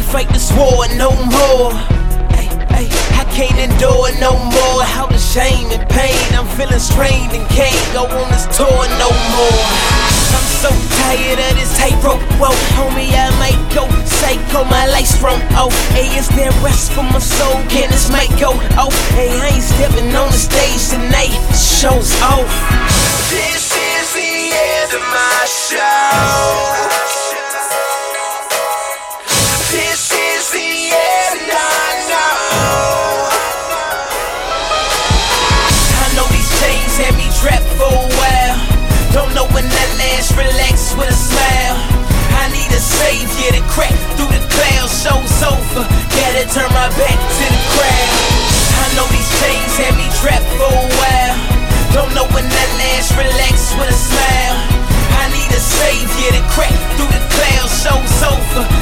fight this war no more. I can't endure no more. How the shame and pain. I'm feeling strained and can't go on this tour no more. I'm so tired of this tightrope. Whoa, homie, I might go psycho. My life's from hey, is there rest for my soul? Can this mic go hey, I ain't stepping on the stage tonight. Show's off. This is the end of my show. This is the end, I know. I know these chains had me trapped for a while. Don't know when that last, relax with a smile. I need a savior to crack through the clouds. Show's over, gotta turn my back to the crowd. I know these chains had me trapped for a while. Don't know when that last, relax with a smile. I need a savior to crack through the clouds. Show's over,